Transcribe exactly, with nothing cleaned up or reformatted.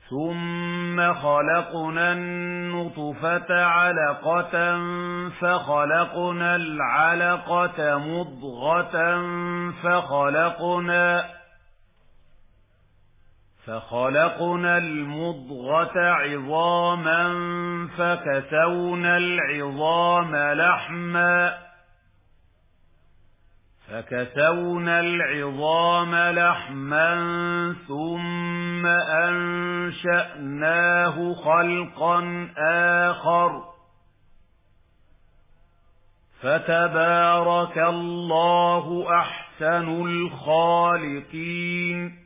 ثُمَّ خَلَقْنَا النُّطْفَةَ عَلَقَةً فَخَلَقْنَا الْعَلَقَةَ مُضْغَةً فَخَلَقْنَا فَخَلَقْنَا الْمُضْغَةَ عِظَامًا فَكَسَوْنَا الْعِظَامَ لَحْمًا فَكَسَوْنَا الْعِظَامَ لَحْمًا ثُمَّ أَنشَأْنَاهُ خَلْقًا آخَرَ فَتَبَارَكَ اللَّهُ أَحْسَنُ الْخَالِقِينَ.